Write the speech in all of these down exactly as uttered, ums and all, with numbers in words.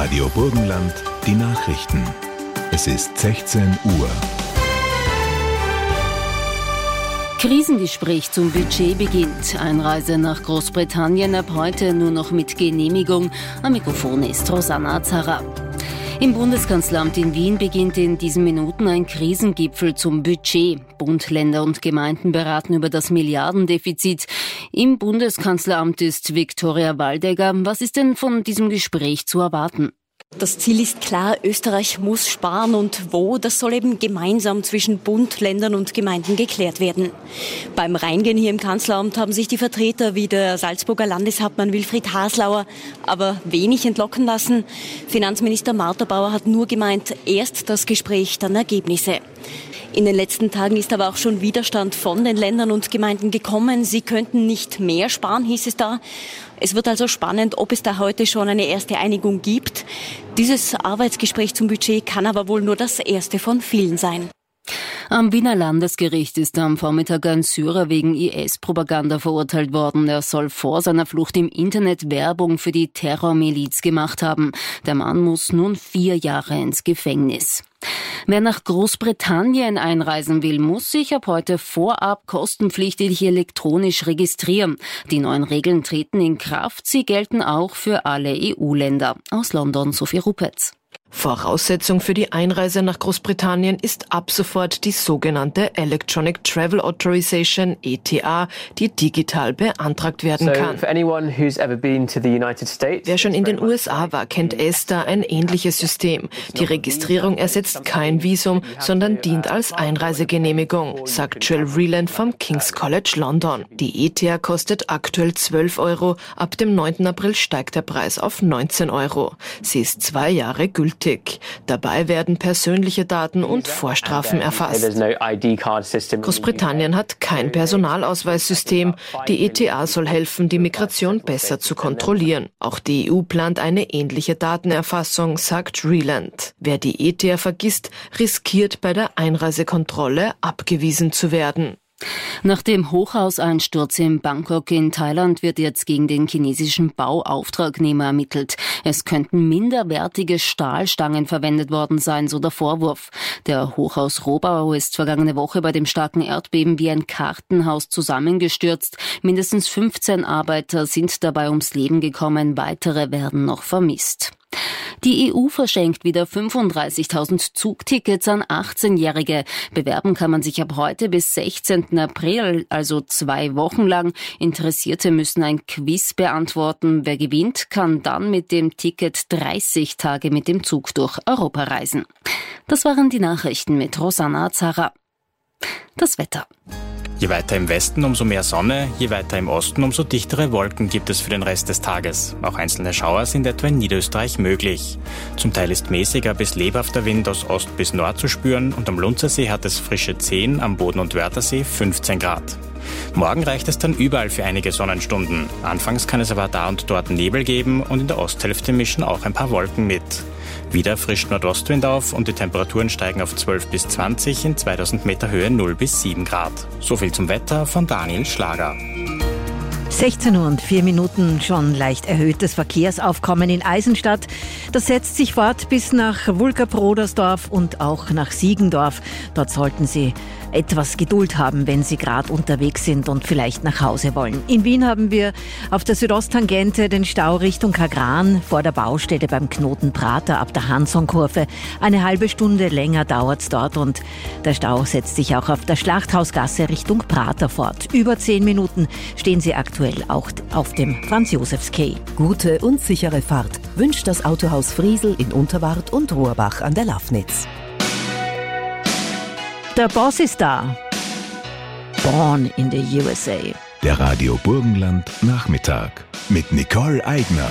Radio Burgenland, die Nachrichten. Es ist sechzehn Uhr. Krisengespräch zum Budget beginnt. Einreise nach Großbritannien ab heute nur noch mit Genehmigung. Am Mikrofon ist Rosanna Azara. Im Bundeskanzleramt in Wien beginnt in diesen Minuten ein Krisengipfel zum Budget. Bund, Länder und Gemeinden beraten über das Milliardendefizit. Im Bundeskanzleramt ist Viktoria Waldecker. Was ist denn von diesem Gespräch zu erwarten? Das Ziel ist klar, Österreich muss sparen und wo, das soll eben gemeinsam zwischen Bund, Ländern und Gemeinden geklärt werden. Beim Reingehen hier im Kanzleramt haben sich die Vertreter wie der Salzburger Landeshauptmann Wilfried Haslauer aber wenig entlocken lassen. Finanzminister Martha Bauer hat nur gemeint, erst das Gespräch, dann Ergebnisse. In den letzten Tagen ist aber auch schon Widerstand von den Ländern und Gemeinden gekommen. Sie könnten nicht mehr sparen, hieß es da. Es wird also spannend, ob es da heute schon eine erste Einigung gibt. Dieses Arbeitsgespräch zum Budget kann aber wohl nur das erste von vielen sein. Am Wiener Landesgericht ist am Vormittag ein Syrer wegen I S-Propaganda verurteilt worden. Er soll vor seiner Flucht im Internet Werbung für die Terrormiliz gemacht haben. Der Mann muss nun vier Jahre ins Gefängnis. Wer nach Großbritannien einreisen will, muss sich ab heute vorab kostenpflichtig elektronisch registrieren. Die neuen Regeln treten in Kraft. Sie gelten auch für alle E U-Länder. Aus London Sophie Rupetz. Voraussetzung für die Einreise nach Großbritannien ist ab sofort die sogenannte Electronic Travel Authorization, E T A, die digital beantragt werden kann. Wer schon in den U S A war, kennt ESTA, ein ähnliches System. Die Registrierung ersetzt kein Visum, sondern dient als Einreisegenehmigung, sagt Jill Reland vom King's College London. Die E T A kostet aktuell zwölf Euro, ab dem neunten April steigt der Preis auf neunzehn Euro. Sie ist zwei Jahre gültig. Dabei werden persönliche Daten und Vorstrafen erfasst. Großbritannien hat kein Personalausweissystem. Die E T A soll helfen, die Migration besser zu kontrollieren. Auch die E U plant eine ähnliche Datenerfassung, sagt Reland. Wer die E T A vergisst, riskiert bei der Einreisekontrolle abgewiesen zu werden. Nach dem Hochhauseinsturz in Bangkok in Thailand wird jetzt gegen den chinesischen Bauauftragnehmer ermittelt. Es könnten minderwertige Stahlstangen verwendet worden sein, so der Vorwurf. Der Hochhausrohbau ist vergangene Woche bei dem starken Erdbeben wie ein Kartenhaus zusammengestürzt. Mindestens fünfzehn Arbeiter sind dabei ums Leben gekommen, weitere werden noch vermisst. Die E U verschenkt wieder fünfunddreißigtausend Zugtickets an achtzehnjährige. Bewerben kann man sich ab heute bis sechzehnten April, also zwei Wochen lang. Interessierte müssen ein Quiz beantworten. Wer gewinnt, kann dann mit dem Ticket dreißig Tage mit dem Zug durch Europa reisen. Das waren die Nachrichten mit Rosanna Azara. Das Wetter. Je weiter im Westen, umso mehr Sonne, je weiter im Osten, umso dichtere Wolken gibt es für den Rest des Tages. Auch einzelne Schauer sind etwa in Niederösterreich möglich. Zum Teil ist mäßiger bis lebhafter Wind aus Ost bis Nord zu spüren und am Lunzersee hat es frische zehn, am Boden- und Wörthersee fünfzehn Grad. Morgen reicht es dann überall für einige Sonnenstunden. Anfangs kann es aber da und dort Nebel geben und in der Osthälfte mischen auch ein paar Wolken mit. Wieder frischt Nordostwind auf und die Temperaturen steigen auf zwölf bis zwanzig, in zweitausend Meter Höhe null bis sieben Grad. So viel zum Wetter von Daniel Schlager. sechzehn Uhr und vier Minuten, schon leicht erhöhtes Verkehrsaufkommen in Eisenstadt. Das setzt sich fort bis nach Wulka-Brodersdorf und auch nach Siegendorf. Dort sollten Sie etwas Geduld haben, wenn Sie gerade unterwegs sind und vielleicht nach Hause wollen. In Wien haben wir auf der Südosttangente den Stau Richtung Kagran vor der Baustelle beim Knoten Prater ab der Hansonkurve. Eine halbe Stunde länger dauert's dort und der Stau setzt sich auch auf der Schlachthausgasse Richtung Prater fort. Über zehn Minuten stehen Sie aktuell auch auf dem Franz-Josefs-Quai. Gute und sichere Fahrt wünscht das Autohaus Friesel in Unterwart und Rohrbach an der Lafnitz. Der Boss ist da. Born in the U S A. Der Radio Burgenland Nachmittag mit Nicole Eigner.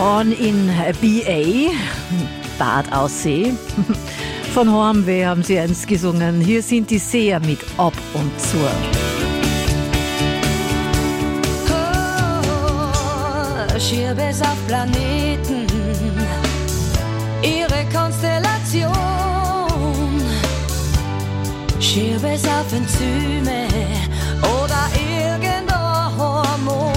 Born in B A, Bad Aussee. Von Hornweh haben sie einst gesungen. Hier sind die Seher mit Ab und Zu. Oh, schier bis auf Planeten, ihre Konstellation, schier bis auf Enzyme oder irgendein Hormon.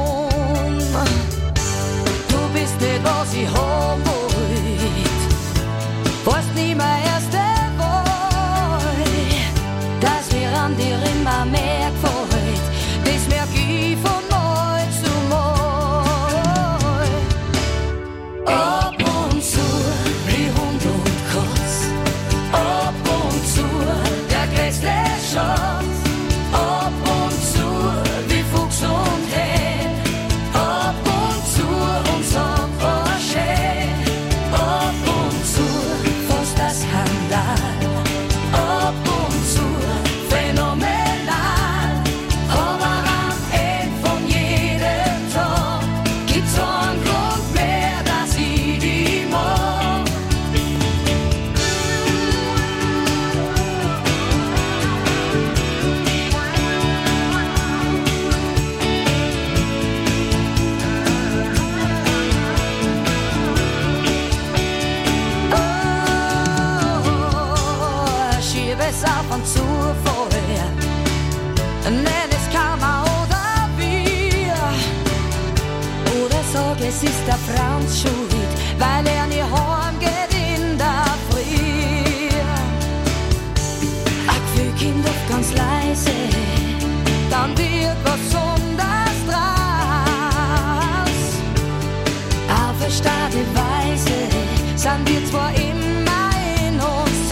Du bist nicht, was ich haben wollt, warst nie mein erster Wahl, dass mir an dir immer mehr gefällt, das merk ich von Mal zu Mal. Ab und zu wie Hund und Katz, ab und zu der größte Schatz, ab und zu wie Fuchs und Hen, ab und zu unser Porsche, ab und zu fast das Skandal, ab und zu phänomenal, aber am Ende von jedem Tag gibt's so einen Grund mehr, dass ich die mag. Oh, schieb es auf und zu vorher, nenn es Karma oder wir, oder sag es ist der Franz schuld, weil er nie heimgeht in der Früh. Ein Gefühl kommt oft ganz leise, dann wird was Besonderes draus. Auf eine starke Weise sind wir zwar immer in uns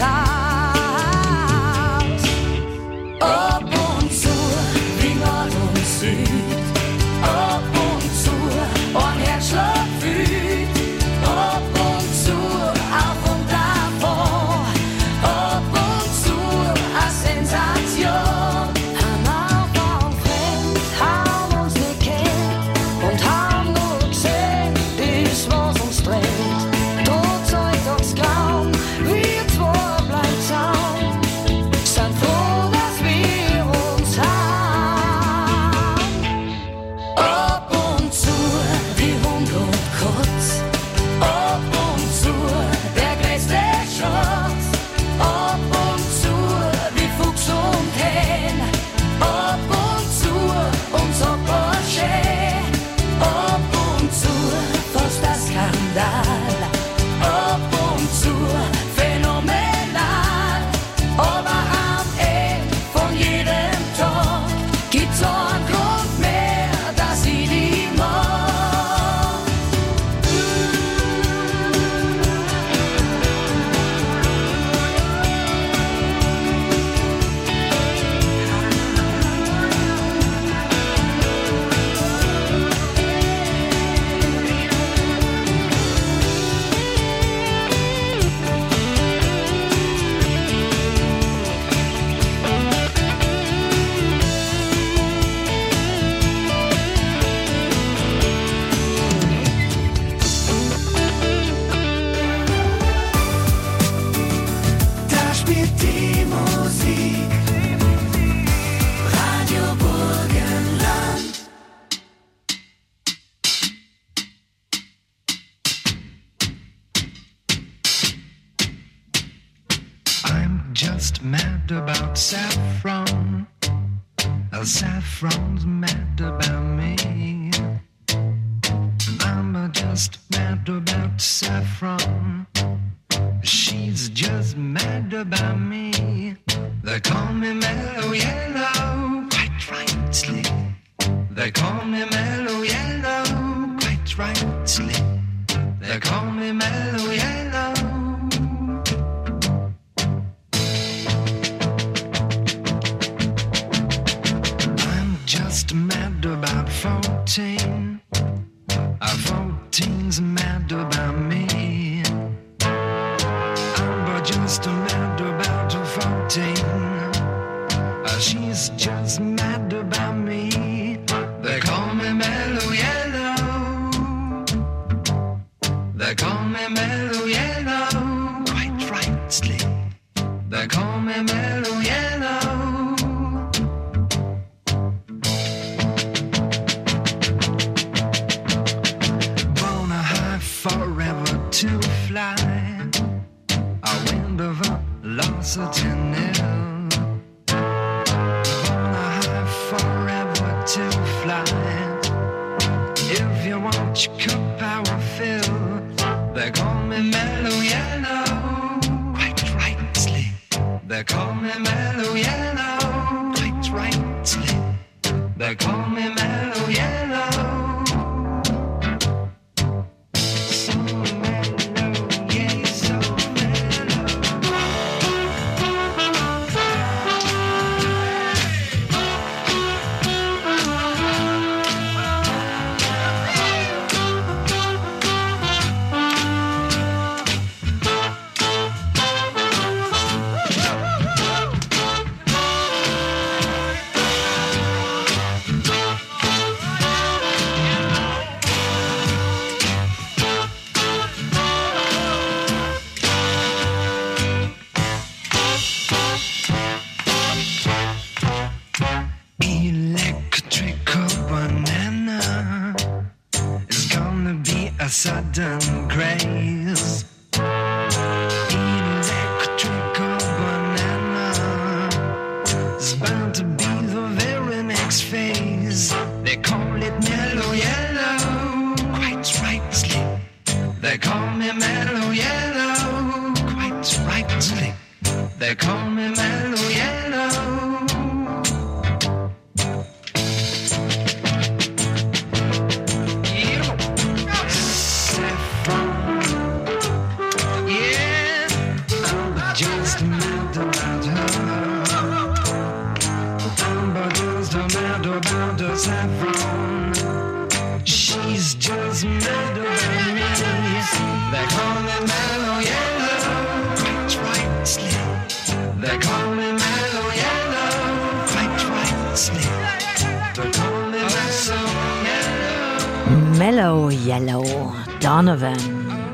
Haus. Ab und zu wie Nord und Süd, ab und zu ein Herzschlag fühlt, ab und zu auf und davon, ab und zu eine Sensation. Am Anfang fremd, haben uns nicht kennt und haben nur gesehen, ist was uns trennt. Trotz Alltagsgrauen, wir zwei bleiben zusammen, sind froh, dass wir uns haben. Ab und zu wie Hund und Katz, ab und zu der größte Schatz, ab und zu wie Fuchs und Hen, ab und zu unser Porsche, ab und zu fast das Skandal, ab und zu phänomenal, aber am Ende von jedem Tag gibt's so einen Grund mehr, dass ich die mag. Da spielt die Musik, Radio Burgenland. I'm just mad about saffron. Oh, saffron's mad about me. I'm just mad about saffron. She's just mad about me. They call me Mellow Yellow, quite rightly. They call me Mellow Yellow, quite rightly. They call me Mellow Yellow. I'm just mad about fourteen. Uh, fourteen's mad about me. I'm just mad about fourteen. Uh, she's just mad about me. They call me Mellow Yellow. fly. If you want your cup power fill, they call me Mellow Yellow. Quite rightly, they call me Mellow Yellow. Quite rightly, they call me Mellow Yellow. A sudden craze. Electrical banana is bound to be the very next phase. They call it Mellow Yellow, quite rightly. They call me Mellow Yellow, quite rightly. They call me Mellow Yellow. Saffron, she's just mad about me. They call me Mellow Yellow, quite rightly. They call me Mellow Yellow, quite rightly. They call me Mellow Yellow. Mellow Yellow, Donovan.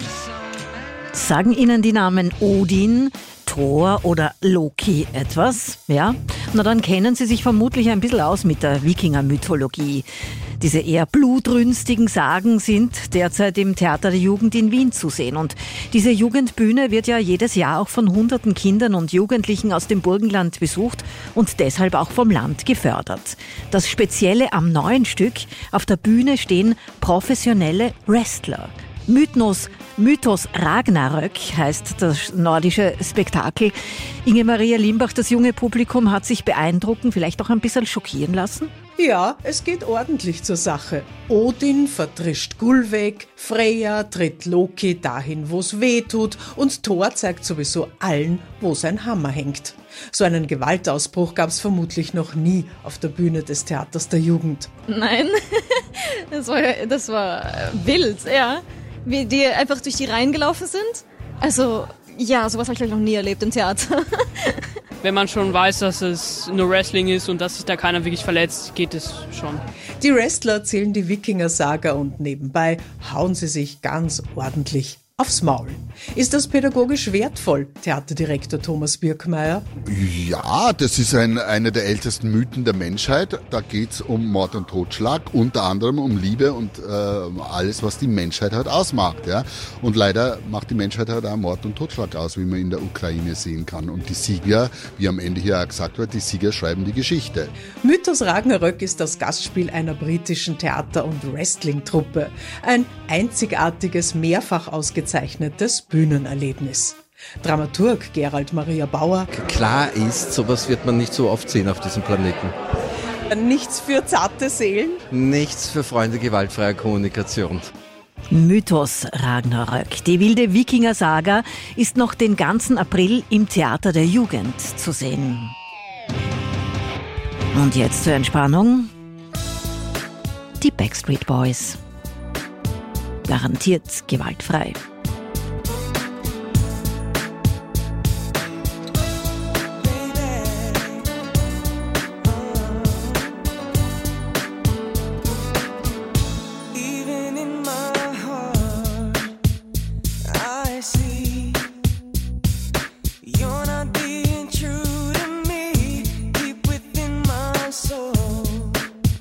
Sagen Ihnen die Namen Odin, Thor oder Loki etwas? Ja? Na, dann kennen Sie sich vermutlich ein bisschen aus mit der Wikinger-Mythologie. Diese eher blutrünstigen Sagen sind derzeit im Theater der Jugend in Wien zu sehen. Und diese Jugendbühne wird ja jedes Jahr auch von hunderten Kindern und Jugendlichen aus dem Burgenland besucht und deshalb auch vom Land gefördert. Das Spezielle am neuen Stück: auf der Bühne stehen professionelle Wrestler. Mythos, Mythos Ragnarök heißt das nordische Spektakel. Inge-Maria Limbach, das junge Publikum hat sich beeindrucken, vielleicht auch ein bisschen schockieren lassen? Ja, es geht ordentlich zur Sache. Odin vertrischt Gullveig, Freya tritt Loki dahin, wo's weh tut, und Thor zeigt sowieso allen, wo sein Hammer hängt. So einen Gewaltausbruch gab's vermutlich noch nie auf der Bühne des Theaters der Jugend. Nein, das war, das war wild, ja. Wie die einfach durch die Reihen gelaufen sind. Also, ja, sowas habe ich noch nie erlebt im Theater. Wenn man schon weiß, dass es nur Wrestling ist und dass sich da keiner wirklich verletzt, geht es schon. Die Wrestler erzählen die Wikinger-Saga und nebenbei hauen sie sich ganz ordentlich aufs Maul. Ist das pädagogisch wertvoll, Theaterdirektor Thomas Birkmeier? Ja, das ist ein, einer der ältesten Mythen der Menschheit. Da geht's um Mord und Totschlag, unter anderem um Liebe und äh, alles, was die Menschheit halt ausmacht. Ja? Und leider macht die Menschheit halt auch Mord und Totschlag aus, wie man in der Ukraine sehen kann. Und die Sieger, wie am Ende hier auch gesagt wird, die Sieger schreiben die Geschichte. Mythos Ragnarök ist das Gastspiel einer britischen Theater- und Wrestling-Truppe. Ein einzigartiges, mehrfach ausgezeichnetes Bühnenerlebnis. Dramaturg Gerald Maria Bauer. Klar ist, sowas wird man nicht so oft sehen auf diesem Planeten. Nichts für zarte Seelen? Nichts für Freunde gewaltfreier Kommunikation. Mythos Ragnarök. Die wilde Wikinger-Saga ist noch den ganzen April im Theater der Jugend zu sehen. Und jetzt zur Entspannung die Backstreet Boys. Garantiert gewaltfrei.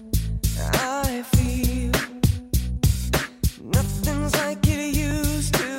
Nothing's like it used to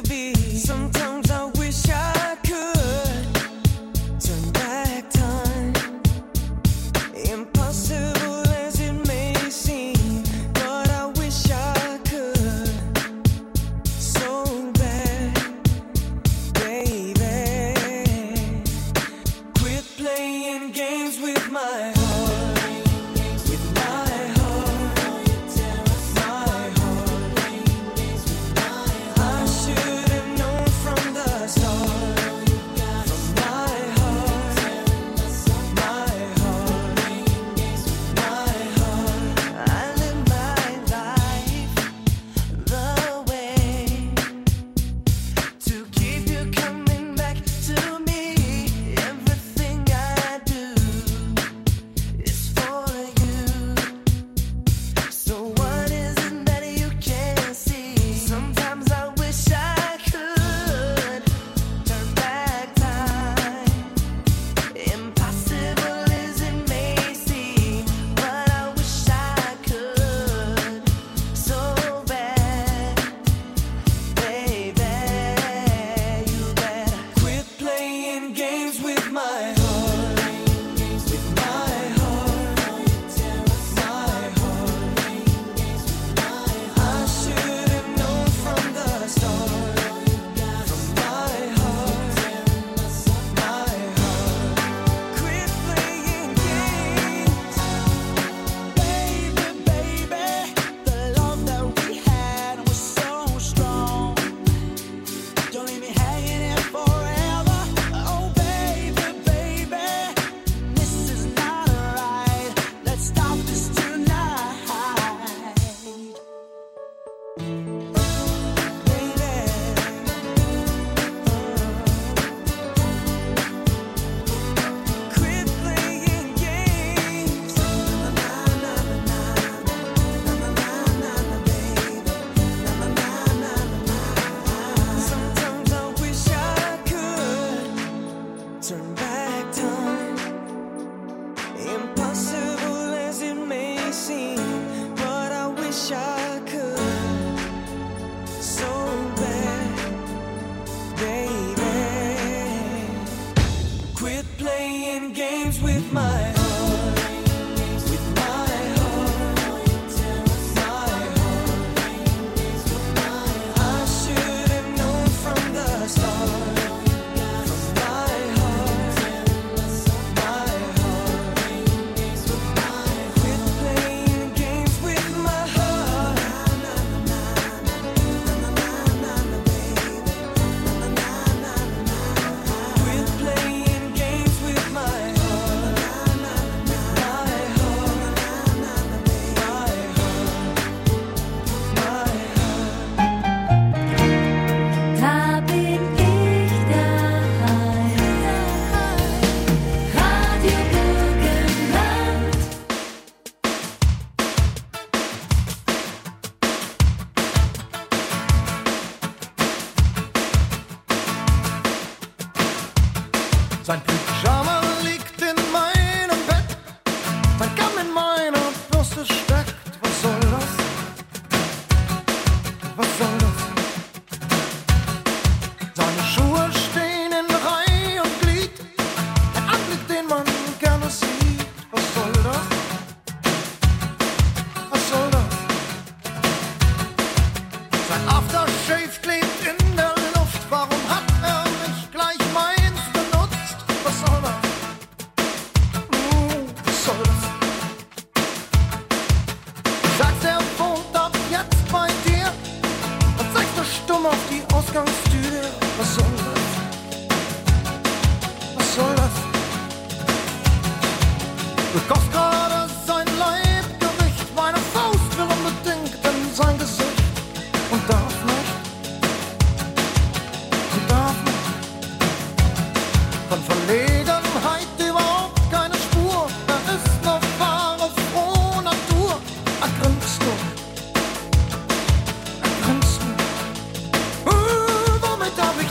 wish I could so bad, baby. Quit playing games with my heart. Sein Pyjama liegt in meinem Bett, sein Kamm in meiner Bürste steckt. Was soll das? Was soll das? Seine Schuhe stehen in Reihe und Glied, ein Anblick, den man gerne sieht. Was soll das? Was soll das? Sein Aftershave klebt in der Luft, warum hat er nicht gleich meins benutzt? Was soll das? Uh, was soll das? Sagt, er wohnt ab jetzt bei dir und zeigt nur stumm auf die Ausgangstür. Was soll das? Was soll das? Du kochst gerade sein Leibgericht, meine Faust will unbedingt in sein Gesicht und darf nicht, und darf nicht. Von Verlegenheit überhaupt keine Spur, er ist noch wahre, frohe Natur. Er grinst nur, er grinst nur. Uh, womit er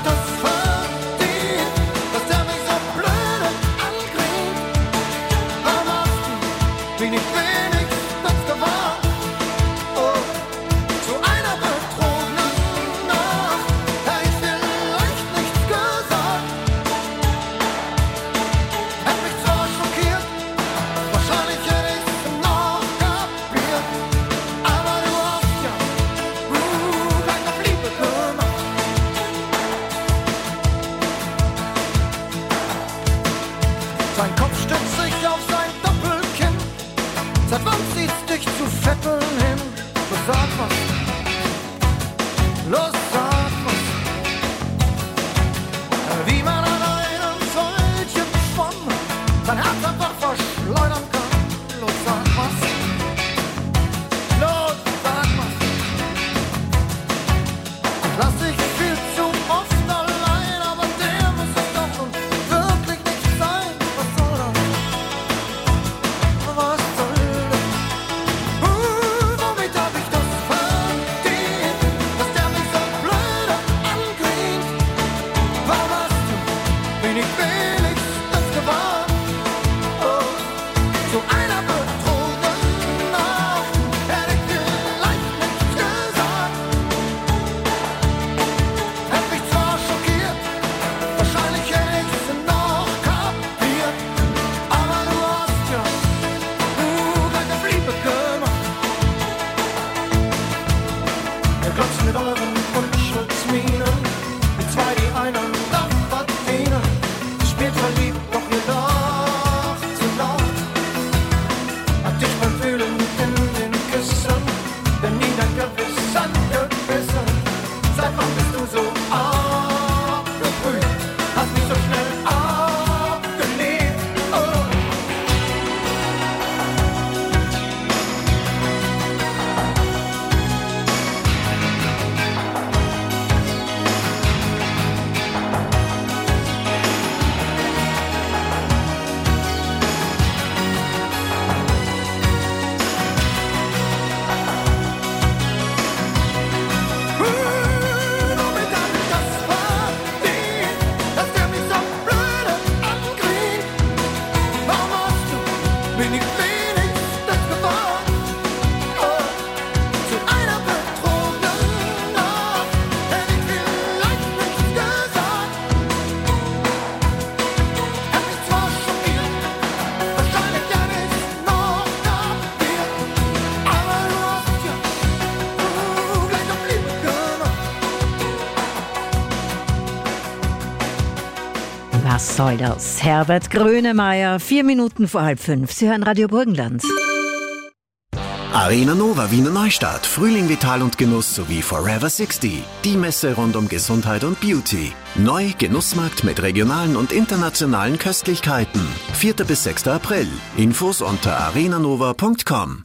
Was soll das? Herbert Grönemeyer, vier Minuten vor halb fünf. Sie hören Radio Burgenland. Arena Nova Wiener Neustadt, Frühling, Vital und Genuss sowie Forever sechzig. Die Messe rund um Gesundheit und Beauty. Neu Genussmarkt mit regionalen und internationalen Köstlichkeiten. vierter bis sechster April. Infos unter arenanova punkt com.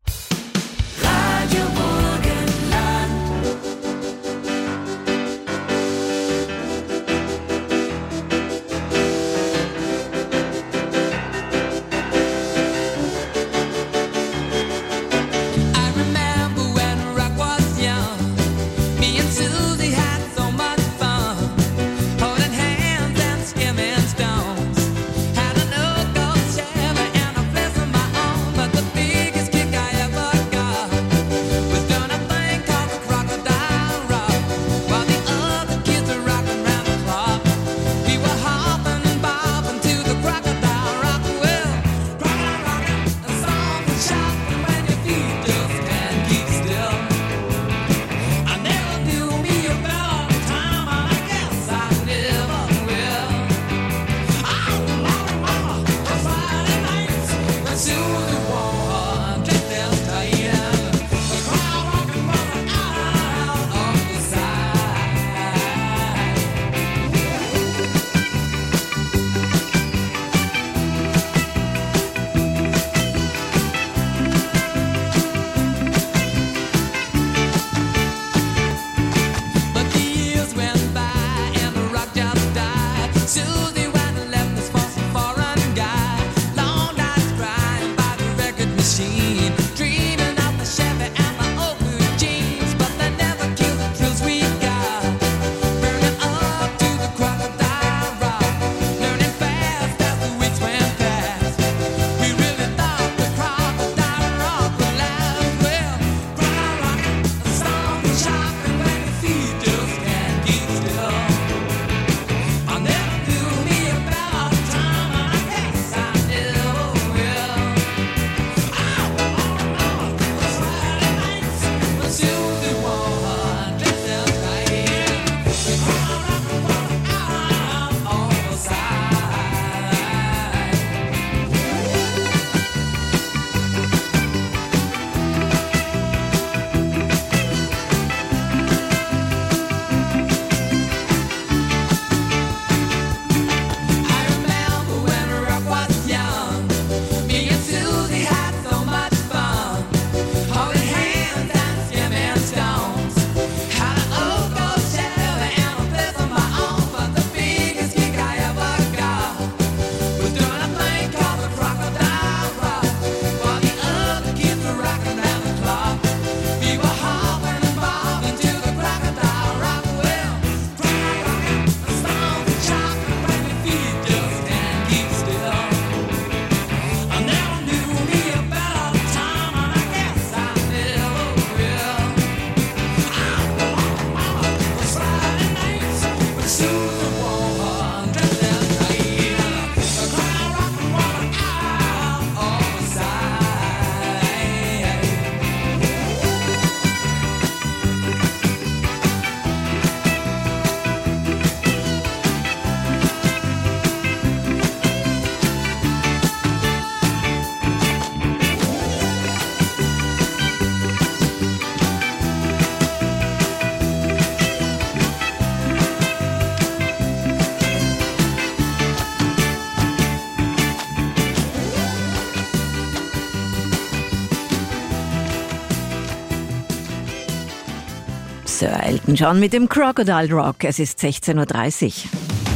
Sir Elton John mit dem Crocodile Rock. Es ist sechzehn Uhr dreißig.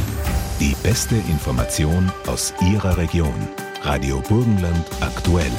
Die beste Information aus Ihrer Region. Radio Burgenland aktuell.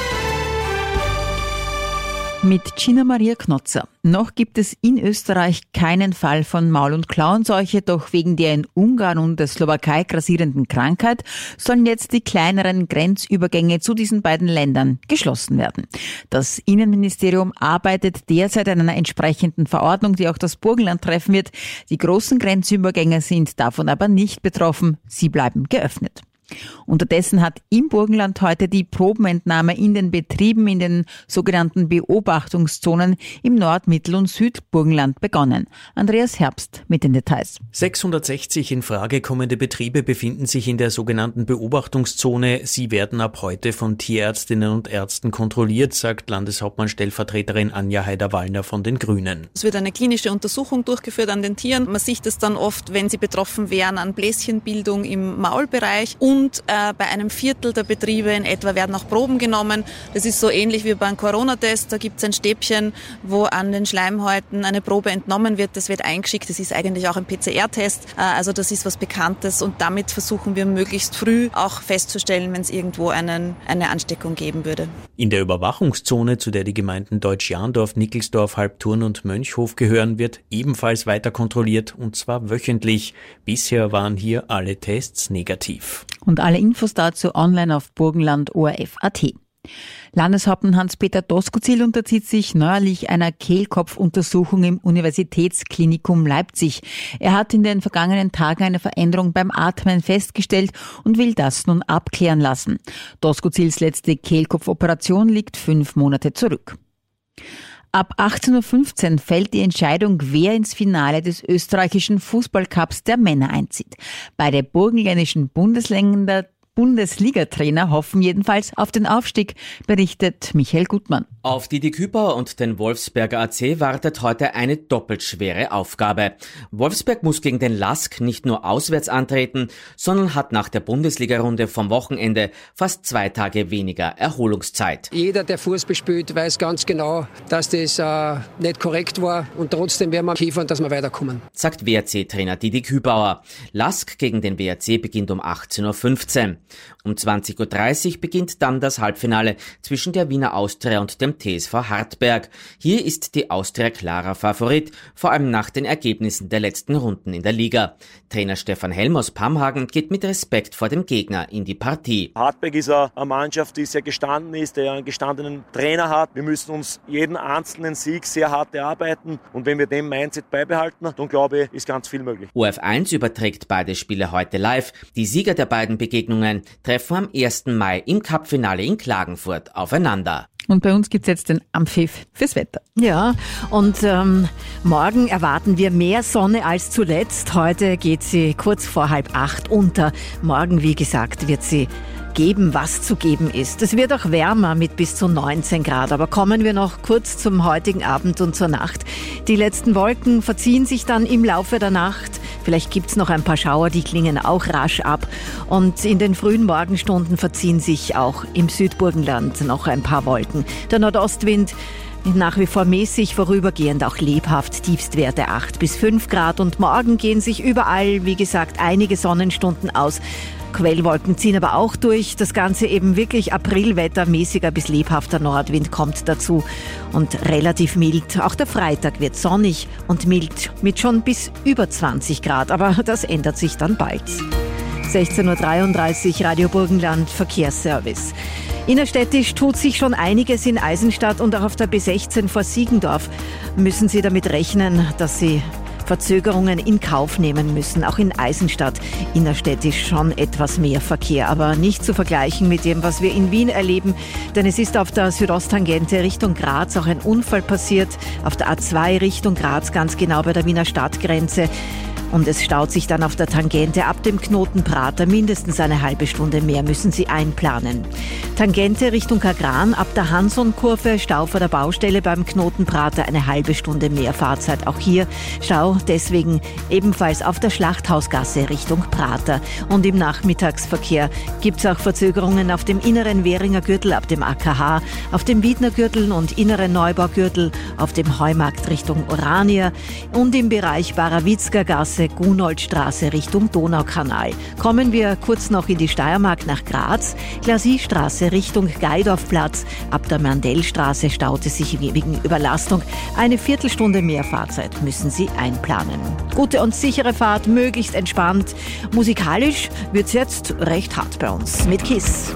Mit Gina Maria Knotzer. Noch gibt es in Österreich keinen Fall von Maul- und Klauenseuche, doch wegen der in Ungarn und der Slowakei grassierenden Krankheit sollen jetzt die kleineren Grenzübergänge zu diesen beiden Ländern geschlossen werden. Das Innenministerium arbeitet derzeit an einer entsprechenden Verordnung, die auch das Burgenland treffen wird. Die großen Grenzübergänge sind davon aber nicht betroffen. Sie bleiben geöffnet. Unterdessen hat im Burgenland heute die Probenentnahme in den Betrieben in den sogenannten Beobachtungszonen im Nord-, Mittel- und Südburgenland begonnen. Andreas Herbst mit den Details. sechshundertsechzig in Frage kommende Betriebe befinden sich in der sogenannten Beobachtungszone. Sie werden ab heute von Tierärztinnen und Ärzten kontrolliert, sagt Landeshauptmann-Stellvertreterin Anja Haider-Wallner von den Grünen. Es wird eine klinische Untersuchung durchgeführt an den Tieren. Man sieht es dann oft, wenn sie betroffen wären, an Bläschenbildung im Maulbereich. Und äh, bei einem Viertel der Betriebe in etwa werden auch Proben genommen. Das ist so ähnlich wie beim Corona-Test. Da gibt es ein Stäbchen, wo an den Schleimhäuten eine Probe entnommen wird. Das wird eingeschickt. Das ist eigentlich auch ein P C R-Test. Äh, also das ist was Bekanntes. Und damit versuchen wir möglichst früh auch festzustellen, wenn es irgendwo einen, eine Ansteckung geben würde. In der Überwachungszone, zu der die Gemeinden Deutsch-Jahndorf, Nickelsdorf, Halbturn und Mönchhof gehören, wird ebenfalls weiter kontrolliert, und zwar wöchentlich. Bisher waren hier alle Tests negativ. Und alle Infos dazu online auf burgenland O R F Punkt A T. Landeshauptmann Hans-Peter Doskozil unterzieht sich neuerlich einer Kehlkopfuntersuchung im Universitätsklinikum Leipzig. Er hat in den vergangenen Tagen eine Veränderung beim Atmen festgestellt und will das nun abklären lassen. Doskozils letzte Kehlkopfoperation liegt fünf Monate zurück. Ab achtzehn Uhr fünfzehn fällt die Entscheidung, wer ins Finale des österreichischen Fußballcups der Männer einzieht. Beide burgenländischen Bundesländer Bundesliga-Trainer hoffen jedenfalls auf den Aufstieg, berichtet Michael Gutmann. Auf Didi Kübauer und den Wolfsberger A C wartet heute eine doppelt schwere Aufgabe. Wolfsberg muss gegen den Lask nicht nur auswärts antreten, sondern hat nach der Bundesliga-Runde vom Wochenende fast zwei Tage weniger Erholungszeit. Jeder, der Fußball spielt, weiß ganz genau, dass das äh, nicht korrekt war, und trotzdem werden wir kiefern, dass wir weiterkommen, sagt W R C-Trainer Didi Kübauer. Lask gegen den W R C beginnt um achtzehn Uhr fünfzehn. Um zwanzig Uhr dreißig beginnt dann das Halbfinale zwischen der Wiener Austria und dem T S V Hartberg. Hier ist die Austria klarer Favorit, vor allem nach den Ergebnissen der letzten Runden in der Liga. Trainer Stefan Helm aus Pamhagen geht mit Respekt vor dem Gegner in die Partie. Hartberg ist eine Mannschaft, die sehr gestanden ist, der einen gestandenen Trainer hat. Wir müssen uns jeden einzelnen Sieg sehr hart erarbeiten, und wenn wir den Mindset beibehalten, dann glaube ich, ist ganz viel möglich. O R F eins überträgt beide Spiele heute live. Die Sieger der beiden Begegnungen treffen am ersten Mai im Cup-Finale in Klagenfurt aufeinander. Und bei uns gibt's jetzt den Ampfiff fürs Wetter. Ja, und ähm, morgen erwarten wir mehr Sonne als zuletzt. Heute geht sie kurz vor halb acht unter. Morgen, wie gesagt, wird sie geben, was zu geben ist. Es wird auch wärmer mit bis zu neunzehn Grad. Aber kommen wir noch kurz zum heutigen Abend und zur Nacht. Die letzten Wolken verziehen sich dann im Laufe der Nacht. Vielleicht gibt's noch ein paar Schauer, die klingen auch rasch ab. Und in den frühen Morgenstunden verziehen sich auch im Südburgenland noch ein paar Wolken. Der Nordostwind nach wie vor mäßig, vorübergehend auch lebhaft, Tiefstwerte acht bis fünf Grad. Und morgen gehen sich überall, wie gesagt, einige Sonnenstunden aus. Quellwolken ziehen aber auch durch. Das Ganze eben wirklich Aprilwetter, mäßiger bis lebhafter Nordwind kommt dazu und relativ mild. Auch der Freitag wird sonnig und mild mit schon bis über zwanzig Grad, aber das ändert sich dann bald. sechzehn Uhr dreiunddreißig, Radio Burgenland, Verkehrsservice. Innerstädtisch tut sich schon einiges in Eisenstadt und auch auf der B sechzehn vor Siegendorf. Müssen Sie damit rechnen, dass Sie Verzögerungen in Kauf nehmen müssen. Auch in Eisenstadt innerstädtisch schon etwas mehr Verkehr, aber nicht zu vergleichen mit dem, was wir in Wien erleben, denn es ist auf der Südosttangente Richtung Graz auch ein Unfall passiert, auf der A zwei Richtung Graz, ganz genau bei der Wiener Stadtgrenze. Und es staut sich dann auf der Tangente ab dem Knoten Prater. Mindestens eine halbe Stunde mehr müssen Sie einplanen. Tangente Richtung Kagran ab der Hanson-Kurve, Stau vor der Baustelle beim Knoten Prater, eine halbe Stunde mehr Fahrzeit. Auch hier Stau, deswegen ebenfalls auf der Schlachthausgasse Richtung Prater. Und im Nachmittagsverkehr gibt es auch Verzögerungen auf dem inneren Währinger Gürtel ab dem A K H, auf dem Wiedner Gürtel und inneren Neubaugürtel, auf dem Heumarkt Richtung Orania und im Bereich Barawitzker Gasse, Gunoldstraße Richtung Donaukanal. Kommen wir kurz noch in die Steiermark nach Graz. Glasiestraße Richtung Geidorfplatz. Ab der Mandellstraße staut es sich wegen Überlastung. Eine Viertelstunde mehr Fahrzeit müssen Sie einplanen. Gute und sichere Fahrt, möglichst entspannt. Musikalisch wird's jetzt recht hart bei uns mit Kiss.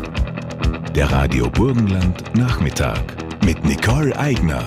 Der Radio Burgenland Nachmittag mit Nicole Eigner.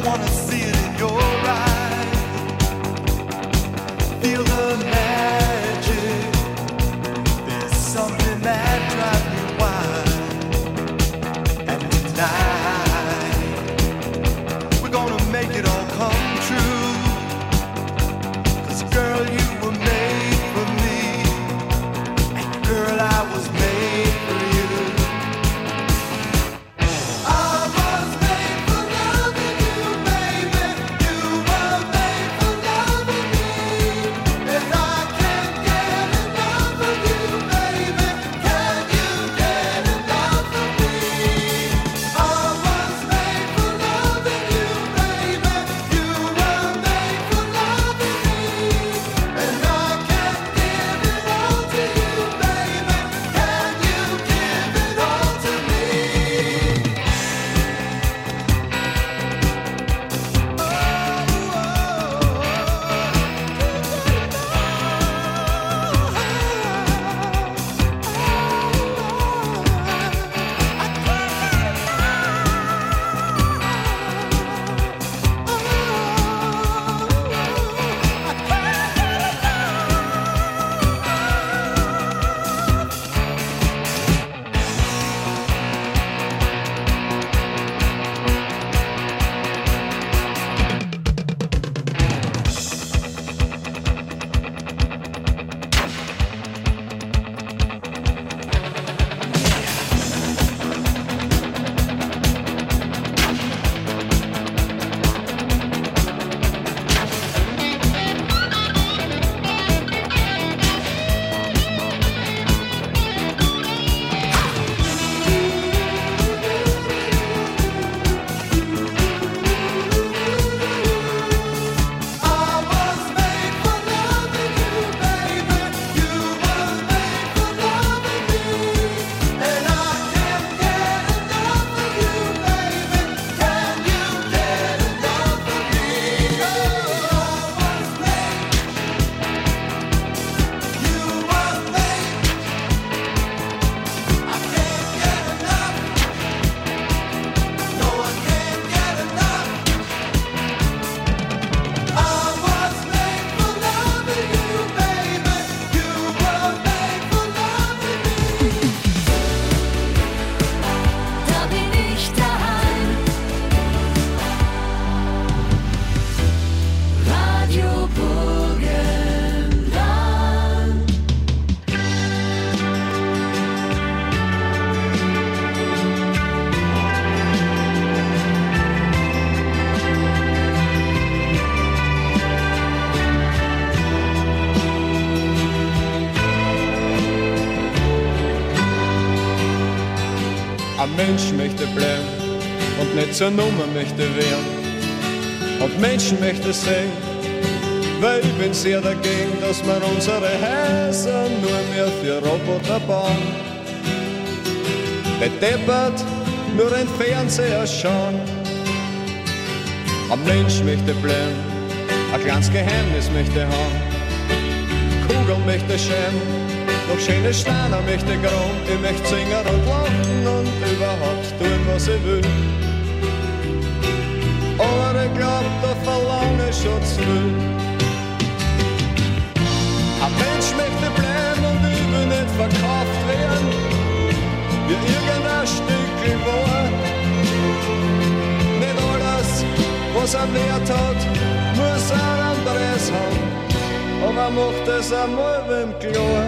wanna see it in your eyes. Feel the magic. There's something that drives me wild. And tonight, we're gonna make it all come true. 'Cause girl, you were made for me. And girl, I was made for you. Ein Mensch möchte bleiben und nicht zur Nummer möchte werden. Und Menschen möchte sehen, weil ich bin sehr dagegen, dass man unsere Häuser nur mehr für Roboter bauen. Bedeppert nur ein Fernseher schauen. Ein Mensch möchte bleiben, ein kleines Geheimnis möchte haben. Kugel möchte schämen, noch schöne Steine möchte grauen. Ich möchte singen und lachen und überhaupt tun, was ich will. Aber ich glaub, da verlange ich schon zu viel. Ein Mensch möchte bleiben und ich will nicht verkauft werden, wie irgendein Stückchen war. Nicht alles, was einen Wert hat, muss ein anderes haben. Aber macht es einmal wem klar.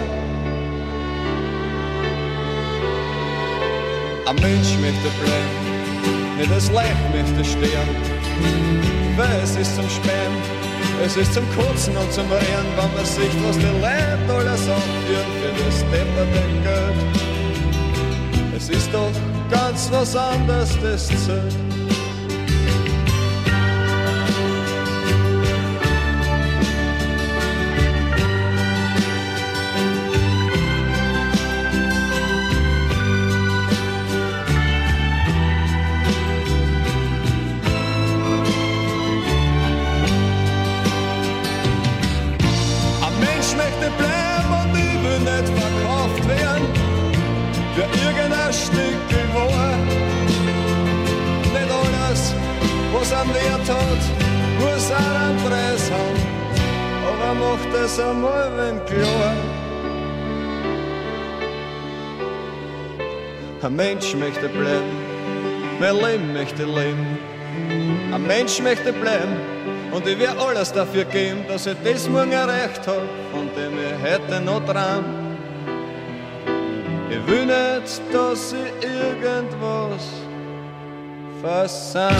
Ein Mensch möchte bleiben, nicht das Leid möchte sterben. Weil es ist zum Spähen, es ist zum Kotzen und zum Rennen, wenn man sieht, was die Leute alles anführen für das depperte Geld. Es ist doch ganz was anderes, das zählt. Für irgendein Stück war. Nicht auch einen Preis haben, aber macht es einmal wenn klar. Ein Mensch möchte bleiben, mein Leben möchte leben. Ein Mensch möchte bleiben und ich werde alles dafür geben, dass ich das morgen erreicht habe, von dem ich heute noch träum. Ich will nicht, dass ich irgendwas versäum.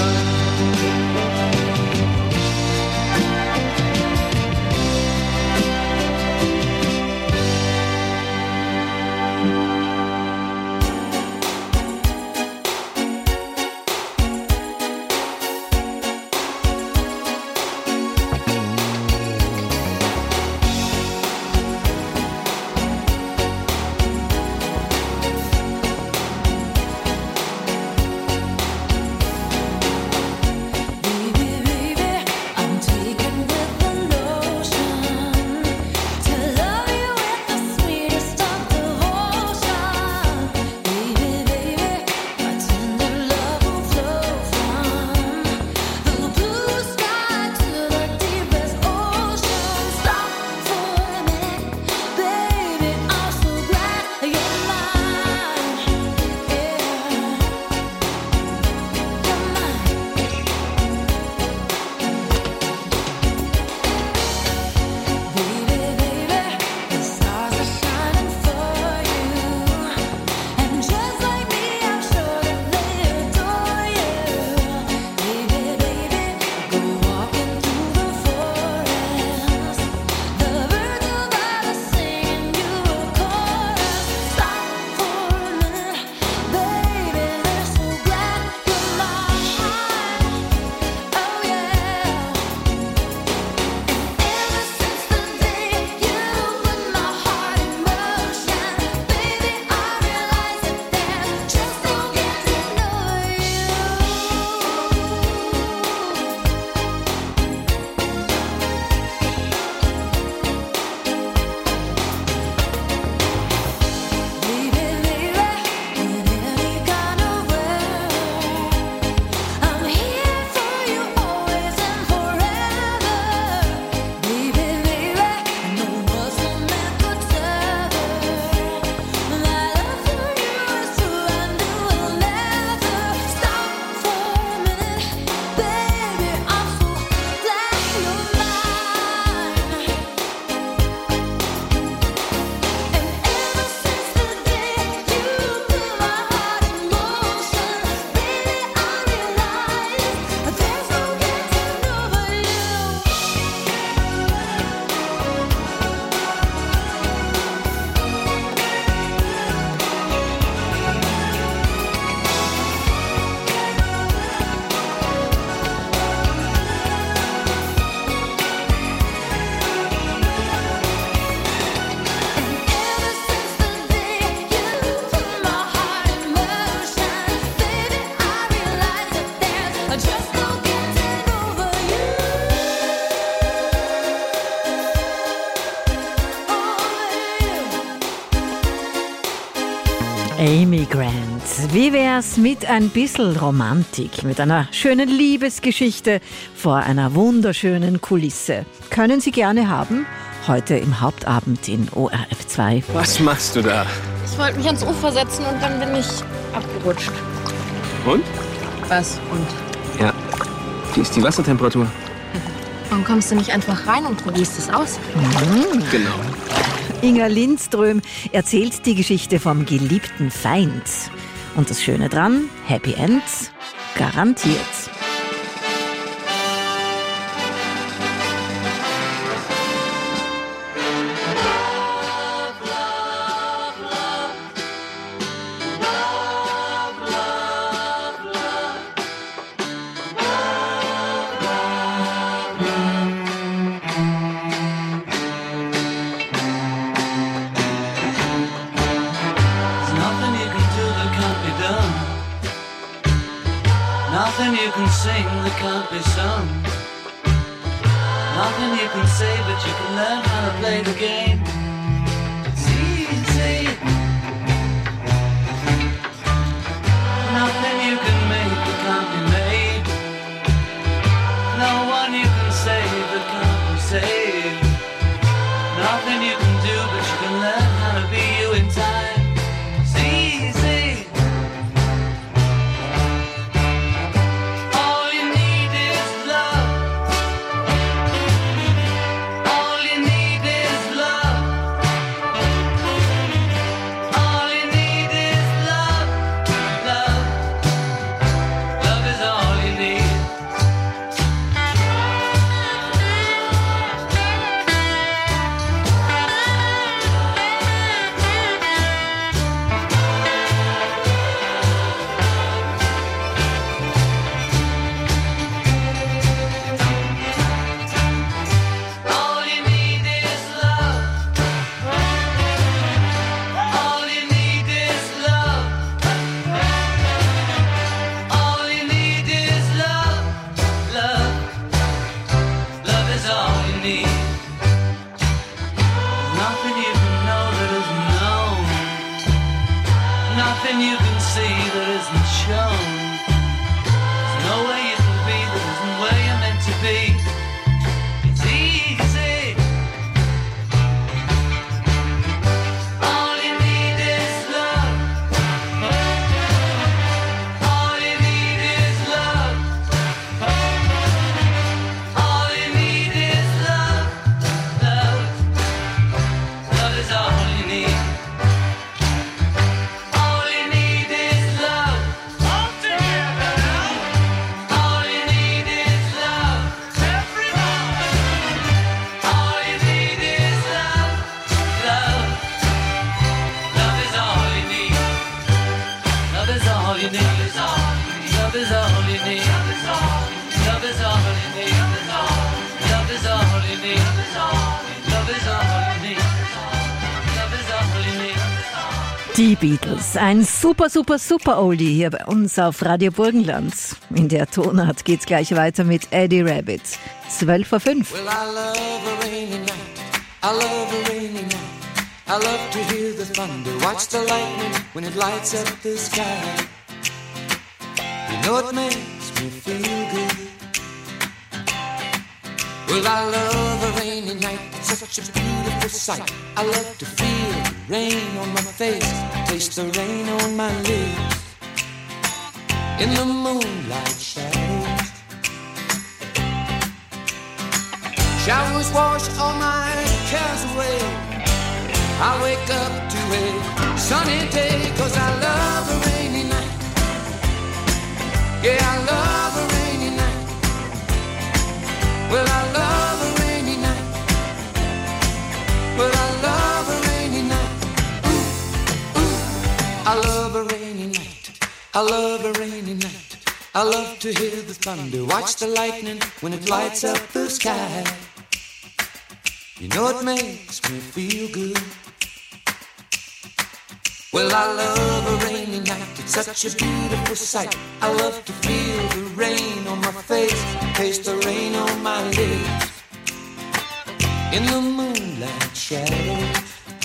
Amy Grant. Wie wär's mit ein bisschen Romantik, mit einer schönen Liebesgeschichte vor einer wunderschönen Kulisse? Können Sie gerne haben, heute im Hauptabend in O R F zwei. Was machst du da? Ich wollte mich ans Ufer setzen und dann bin ich abgerutscht. Und? Was und? Ja, wie ist die Wassertemperatur? Warum kommst du nicht einfach rein und probierst es aus? Mhm. Genau. Inga Lindström erzählt die Geschichte vom geliebten Feind. Und das Schöne dran, Happy Ends garantiert. Nothing you can sing that can't be sung. Nothing you can say, but you can learn how to play the game. It's easy. Nothing you can make that can't be made. No one you can say Love is all you need. Love is all you need. Love is all you need. Love is all you need. Love is all you need. Love is all you need. Die Beatles, ein super, super, super Oldie hier bei uns auf Radio Burgenland. In der Tonart geht's gleich weiter mit Eddie Rabbit. zwölf Uhr fünf. Well, I love a rainy night. I love a rainy night. I love to hear the thunder, watch the lightning when it lights up the sky. You know it makes me feel good. Well, I love a rainy night, it's such a beautiful sight. I love to feel the rain on my face, taste the rain on my lips. In the moonlight shadows, showers wash all my cares away. I wake up to a sunny day, 'cause I love a rainy night. Yeah, I love a rainy night. Well, I love a rainy night. Well, I love a rainy night. Ooh, ooh. I love a rainy night. I love a rainy night. I love to hear the thunder, watch the lightning when it lights up the sky. You know it makes me feel good. Well, I love a rainy night, it's such a beautiful sight. I love to feel the rain on my face, taste the rain on my lips. In the moonlight shadows,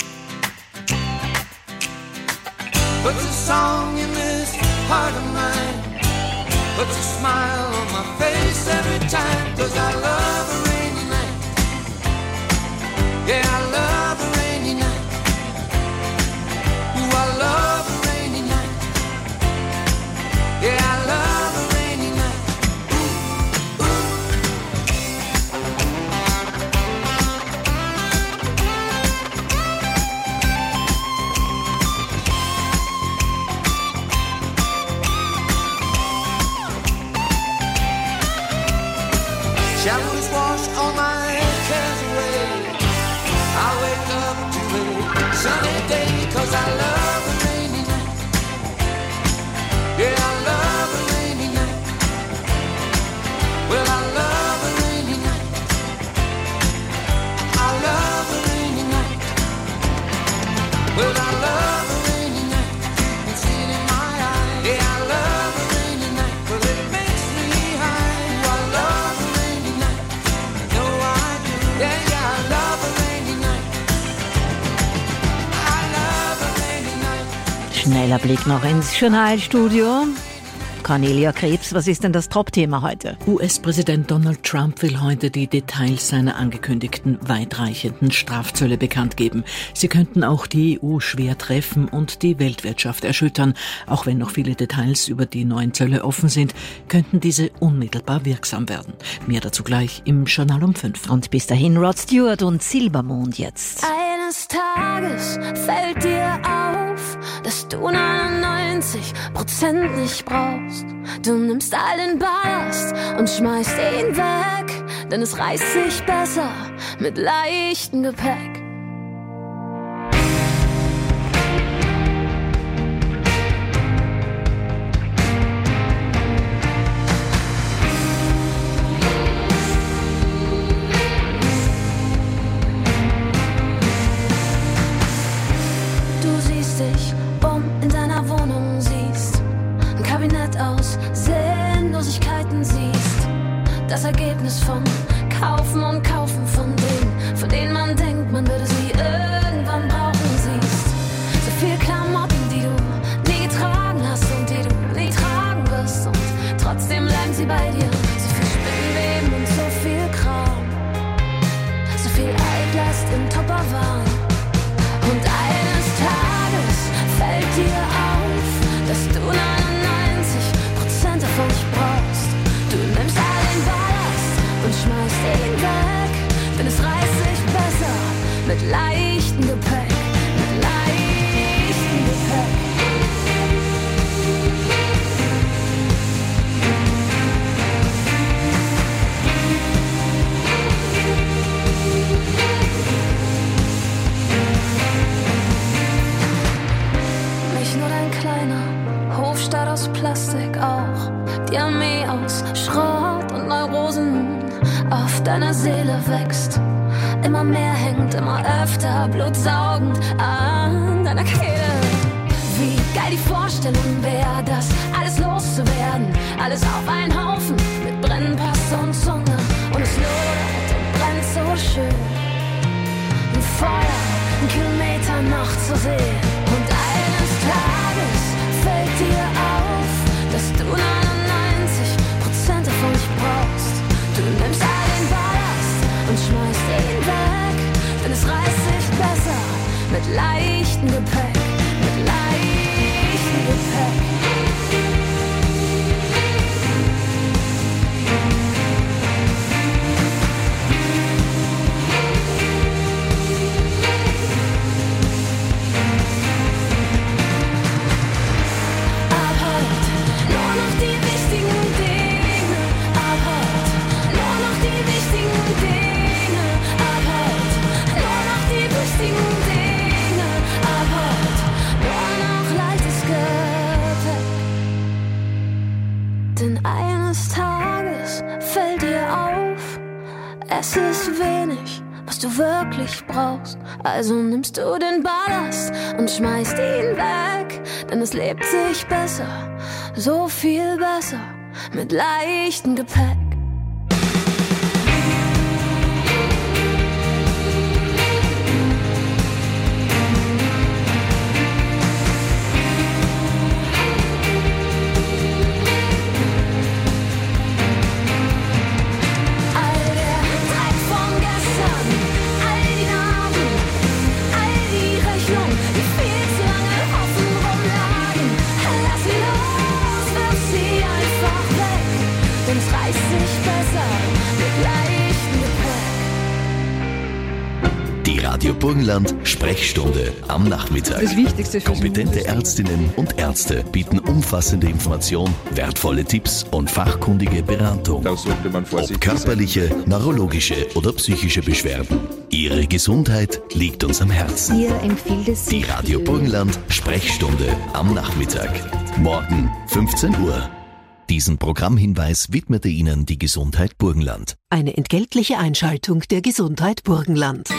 puts a song in this heart of mine, puts a smile on my face every time, 'cause I love a rainy night. Yeah, I love a rainy night. Ooh, I love a rainy night. Yeah, I love a rainy night. Ooh, ooh. Showers wash all my cares away. I wake up to a sunny day, 'cause I love a rainy night. Yeah, I love a rainy night. Well, I love a rainy night. I love a rainy night. Well, I love a rainy night. You can see it in my eyes. Yeah, I love a rainy night. Well, it makes me high. I love a rainy night. No, I do. Yeah, yeah, I love a rainy night. Schneller Blick noch ins Journalstudio. Cornelia Krebs, was ist denn das Top-Thema heute? U S-Präsident Donald Trump will heute die Details seiner angekündigten weitreichenden Strafzölle bekannt geben. Sie könnten auch die E U schwer treffen und die Weltwirtschaft erschüttern. Auch wenn noch viele Details über die neuen Zölle offen sind, könnten diese unmittelbar wirksam werden. Mehr dazu gleich im Journal um fünf. Und bis dahin Rod Stewart und Silbermond jetzt. Eines Tages fällt dir auf, dass du neunundneunzig Prozent nicht brauchst. Du nimmst all den Ballast und schmeißt ihn weg, denn es reißt sich besser mit leichtem Gepäck. Das Ergebnis von Kaufen und Kaufen von Dingen, von denen man denkt, man würde sie irgendwann brauchen. Siehst so viel Klamotten, die du nie getragen hast und die du nie tragen wirst, und trotzdem bleiben sie bei dir. So viel Spinnweben und so viel Kram, so viel Altlast im Tupperwaren. Und eines Tages fällt dir auf, dass du neunundneunzig Prozent davon nicht brauchst. Du nimmst all den Ballast und schmeißt ihn weg, denn es reißt sich besser mit leichtem Gepäck, mit leichtem Gepäck. Mich nur dein kleiner Hofstaat aus Plastik Plastik auch. Die Armee aus Schrott und Neurosen auf deiner Seele wächst. Immer mehr hängt, immer öfter blutsaugend an deiner Kehle. Wie geil die Vorstellung wäre, das alles loszuwerden. Alles auf einen Haufen mit Brennpaste und Zunge. Und es lodert und brennt so schön. Ein Feuer, ein Kilometer noch zu sehen. Und eines Tages fällt dir auf, dass du neunundneunzig Prozent davon nicht brauchst. Du nimmst all den Ballast und schmeißt ihn weg, denn es reißt sich besser mit leichtem Gepäck, mit leichtem Gepäck. Es ist wenig, was du wirklich brauchst. Also nimmst du den Ballast und schmeißt ihn weg. Denn es lebt sich besser, so viel besser, mit leichtem Gepäck. Radio Burgenland Sprechstunde am Nachmittag. Das Wichtigste für Kompetente Ärztinnen und Ärzte bieten umfassende Information, wertvolle Tipps und fachkundige Beratung. Da sollte man vorsichtig Ob körperliche, sein. neurologische oder psychische Beschwerden. Ihre Gesundheit liegt uns am Herzen. Hier empfiehlt es sich Die Radio Burgenland Sprechstunde am Nachmittag. Morgen fünfzehn Uhr. Diesen Programmhinweis widmete Ihnen die Gesundheit Burgenland. Eine entgeltliche Einschaltung der Gesundheit Burgenland.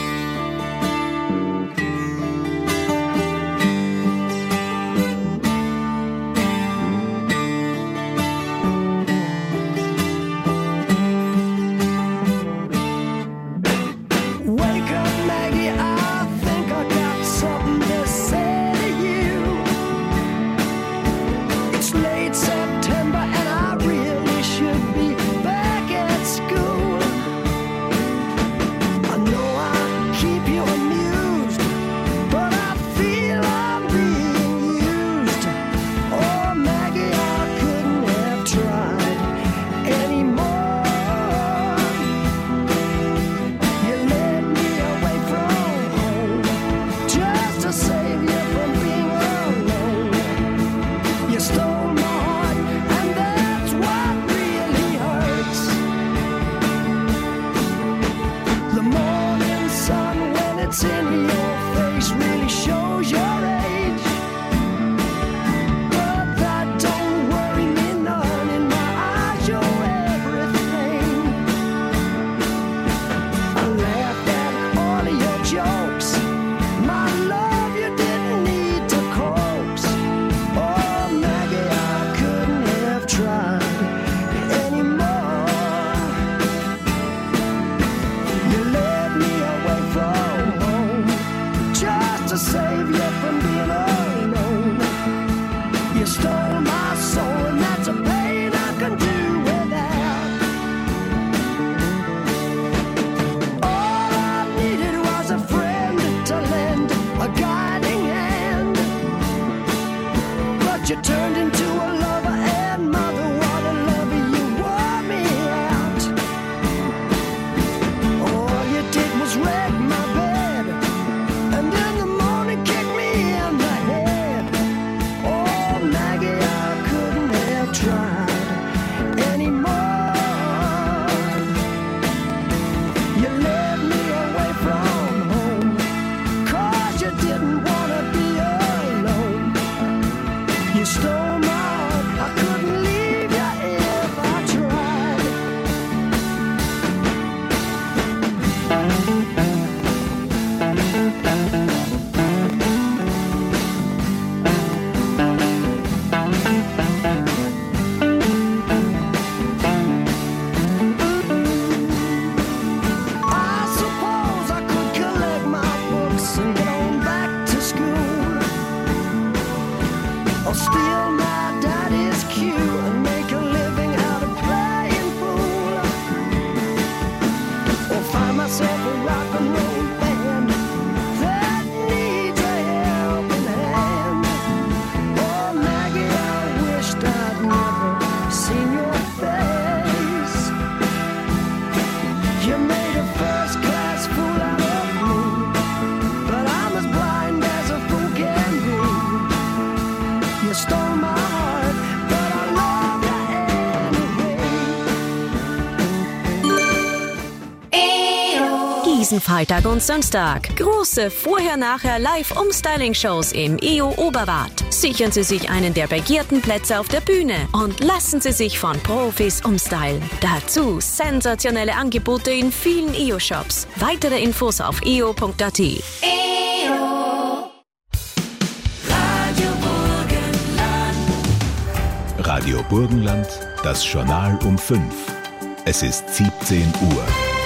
You stole my heart, I couldn't never seen your face. You made a first class fool out of me, but I'm as blind as a fool can be. You stole my heart, but I love you anyway. Diesen Freitag und Samstag große Vorher-Nachher Live-Umstyling-Shows im E O Oberwart. Sichern Sie sich einen der begehrten Plätze auf der Bühne und lassen Sie sich von Profis umstylen. Dazu sensationelle Angebote in vielen E O-Shops. Weitere Infos auf e o punkt a t. E O Radio Burgenland. Radio Burgenland, das Journal um fünf. Es ist siebzehn Uhr.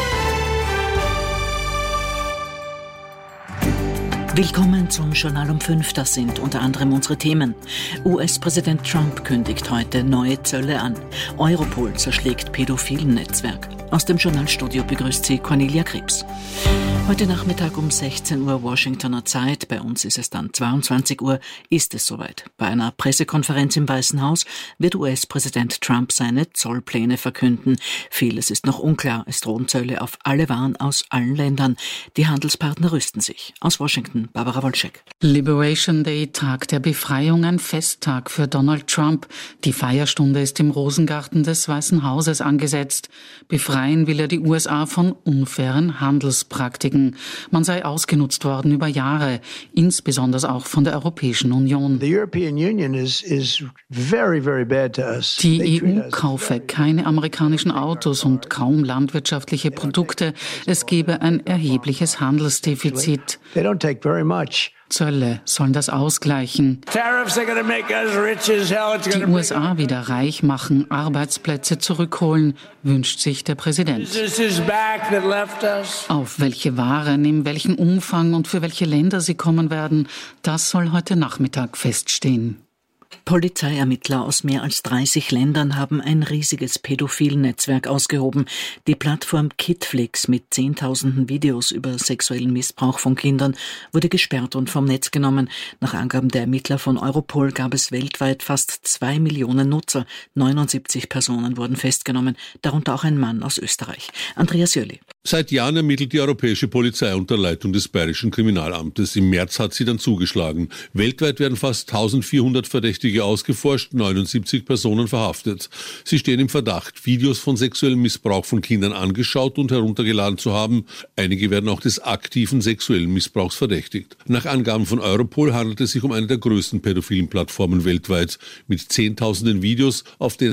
Willkommen zum Journal um fünf. Das sind unter anderem unsere Themen. U S-Präsident Trump kündigt heute neue Zölle an. Europol zerschlägt pädophilen Netzwerk. Aus dem Journalstudio begrüßt sie Cornelia Krebs. Heute Nachmittag um sechzehn Uhr Washingtoner Zeit, bei uns ist es dann zweiundzwanzig Uhr, ist es soweit. Bei einer Pressekonferenz im Weißen Haus wird U S-Präsident Trump seine Zollpläne verkünden. Vieles ist noch unklar, es drohen Zölle auf alle Waren aus allen Ländern. Die Handelspartner rüsten sich. Aus Washington, Barbara Wolczek. Liberation Day, Tag der Befreiung, ein Festtag für Donald Trump. Die Feierstunde ist im Rosengarten des Weißen Hauses angesetzt. Befreien will er die U S A von unfairen Handelspraktiken. Man sei ausgenutzt worden über Jahre, insbesondere auch von der Europäischen Union. Die E U kaufe keine amerikanischen Autos und kaum landwirtschaftliche Produkte. Es gebe ein erhebliches Handelsdefizit. Zölle sollen das ausgleichen. Die U S A wieder reich machen, Arbeitsplätze zurückholen, wünscht sich der Präsident. Auf welche Waren, in welchem Umfang und für welche Länder sie kommen werden, das soll heute Nachmittag feststehen. Polizeiermittler aus mehr als dreißig Ländern haben ein riesiges Pädophilen-Netzwerk ausgehoben. Die Plattform Kidflix mit zehntausenden Videos über sexuellen Missbrauch von Kindern wurde gesperrt und vom Netz genommen. Nach Angaben der Ermittler von Europol gab es weltweit fast zwei Millionen Nutzer. neunundsiebzig Personen wurden festgenommen, darunter auch ein Mann aus Österreich. Andreas Jöli. Seit Jahren ermittelt die europäische Polizei unter Leitung des Bayerischen Kriminalamtes. Im März hat sie dann zugeschlagen. Weltweit werden fast eintausendvierhundert Verdächtige ausgeforscht, neunundsiebzig Personen verhaftet. Sie stehen im Verdacht, Videos von sexuellem Missbrauch von Kindern angeschaut und heruntergeladen zu haben. Einige werden auch des aktiven sexuellen Missbrauchs verdächtigt. Nach Angaben von Europol handelt es sich um eine der größten pädophilen Plattformen weltweit mit zehntausenden Videos, auf denen